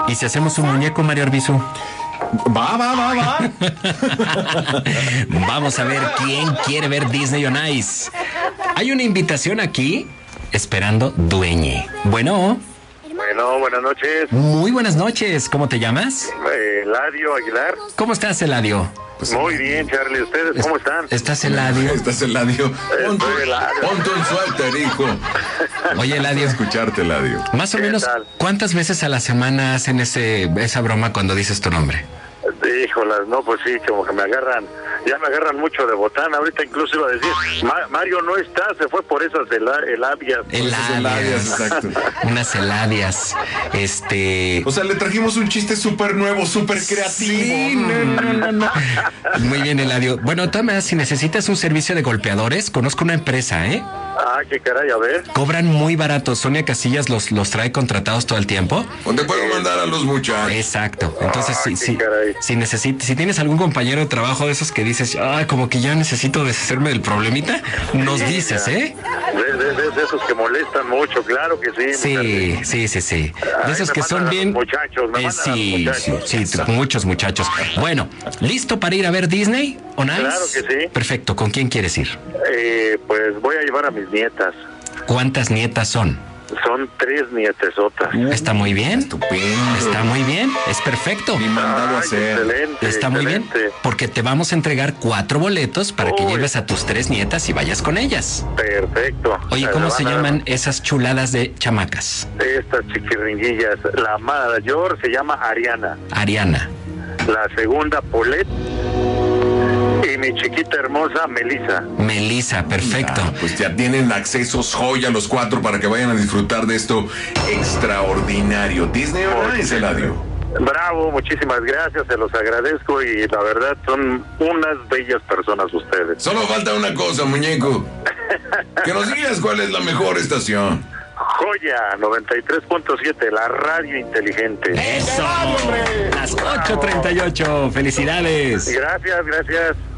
¿Y si hacemos un muñeco, Mario Arbizu? Va. Vamos a ver quién quiere ver Disney on Ice. Hay una invitación aquí esperando dueñe. Bueno, buenas noches. muy buenas noches. ¿Cómo te llamas? Eladio Aguilar. ¿Cómo estás, Eladio? Muy bien, Charlie. ¿Ustedes cómo están? ¿Estás, Eladio? Estás, Eladio. Estoy Eladio. Ponte un suéter, hijo. Oye, Eladio, Escucharte, Eladio. más o ¿Qué menos, tal? ¿cuántas veces a la semana hacen esa broma cuando dices tu nombre? Híjolas, no, pues sí, como que ya me agarran mucho de botana. Ahorita incluso iba a decir, Mario no está, se fue por esas elabias. Eladias, exacto. Unas eladias. O sea, le trajimos un chiste súper nuevo, súper creativo. Sí, no. Muy bien, Eladio. Bueno, toma, si necesitas un servicio de golpeadores, conozco una empresa, ¿eh? Ah, qué caray, a ver. Cobran muy barato. Sonia Casillas los trae contratados todo el tiempo. O te puedo mandar a los muchachos. Exacto. Entonces, qué caray. si tienes algún compañero de trabajo de esos que dices, como que ya necesito deshacerme del problemita, nos dices, ¿eh? De esos que molestan mucho, claro que sí. Sí. De Ahí esos me que mandan son a bien. los muchachos, me mandan a los muchachos. Sí, muchos muchachos. Bueno, ¿listo para ir a ver Disney on Ice? Claro que sí. Perfecto. ¿Con quién quieres ir? Pues voy a llevar a mis nietas. ¿Cuántas nietas son? Son 3 nietesotas. Está muy bien. Estupendo. Está muy bien. Es perfecto. Ni mandado a Ay, hacer. excelente. Está muy bien. excelente. Porque te vamos a entregar 4 boletos para que Uy. lleves a tus 3 nietas y vayas con ellas. Perfecto. Oye, ¿cómo se van a- llaman esas chuladas de chamacas? Estas chiquiringuillas? La mayor se llama Ariana, Ariana. la segunda Paulette y mi chiquita hermosa Melissa. Melissa, perfecto. Pues ya tienen accesos joya los 4 para que vayan a disfrutar de esto extraordinario. Disney on Ice, Eladio. Bravo, muchísimas gracias, se los agradezco y la verdad son unas bellas personas ustedes. Solo falta una cosa, muñeco. Que nos digas cuál es la mejor estación. Joya 93.7, la radio inteligente. ¡Eso! Las 8:38. ¡Felicidades! Gracias.